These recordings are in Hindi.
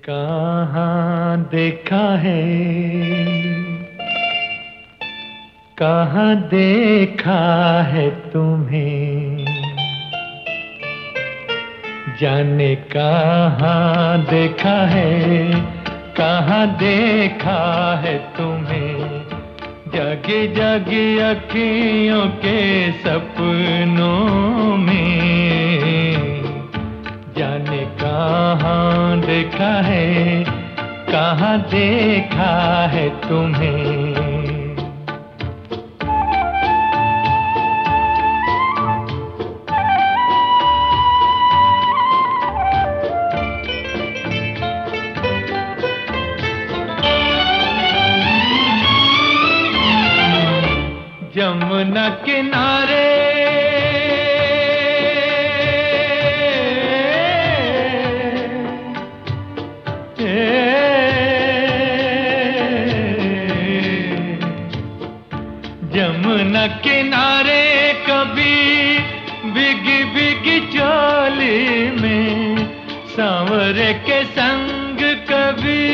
कहाँ देखा है, कहाँ देखा है तुम्हें, जाने कहाँ देखा है, कहाँ देखा है तुम्हें। जगी जगी अखियों के सपनों में, जाने कहाँ देखा है, कहाँ देखा है तुम्हें। यमुना किनारे यमुना किनारे कभी भीगी भीगी चोली में, सांवरे के संग कभी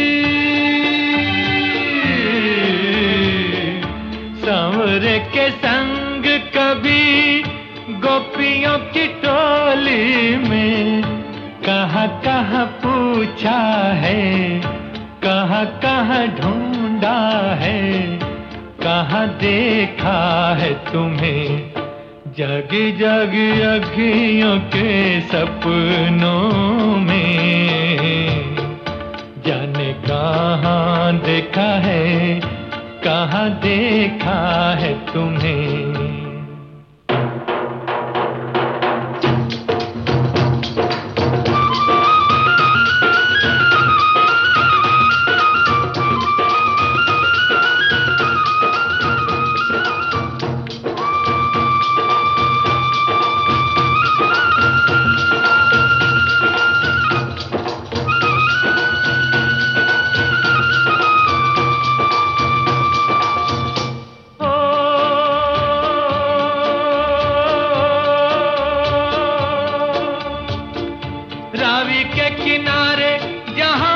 सांवरे के संग कभी गोपियों की टोली में। कहाँ कहाँ पूछा है, कहाँ कहाँ ढूंढा है, कहाँ देखा है तुम्हें। जगी जगी अखियों के सपनों में, जाने कहाँ देखा है, कहाँ देखा है तुम्हें। रावी के किनारे जहां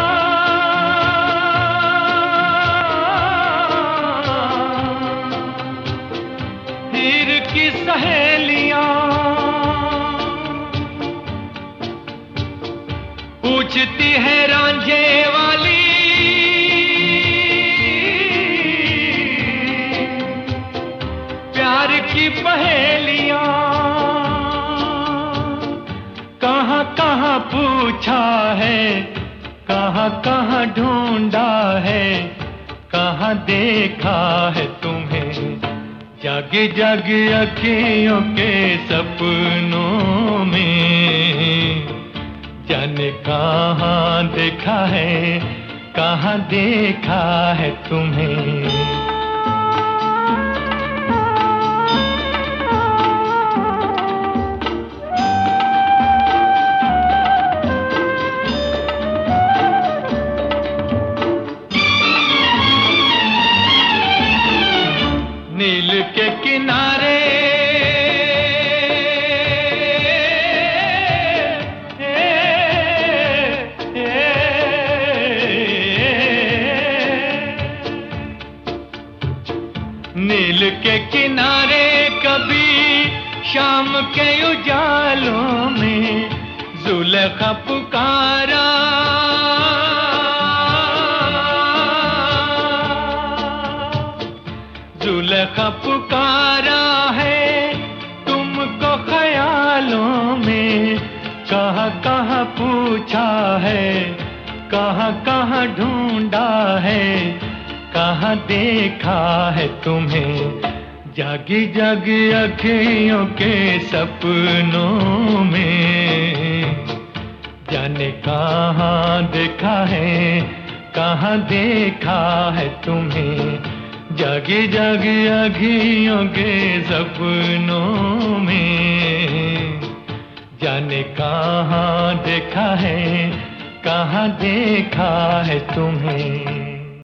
हीर की सहेलियां पूछती है रांझे वाली, प्यार की पहेलियां। कहाँ कहाँ पूछा है, कहाँ कहाँ ढूंढा है, कहाँ देखा है तुम्हें। जागी जागी अखियों के सपनों में, जाने कहाँ देखा है, कहाँ देखा है तुम्हें। नील के किनारे नील के किनारे कभी शाम के उजालों में जुलेखा पुकारा, जुलेखा पुकारा है तुमको ख्यालों में। कहाँ कहाँ पूछा है, कहाँ कहाँ ढूंढा है, कहाँ देखा है तुम्हें। जागी जागी अखियों के सपनों में, जाने कहाँ देखा है, कहाँ देखा है तुम्हें। जागी जागी अखियों के सपनों में, जाने कहाँ देखा है, कहाँ देखा है तुम्हें।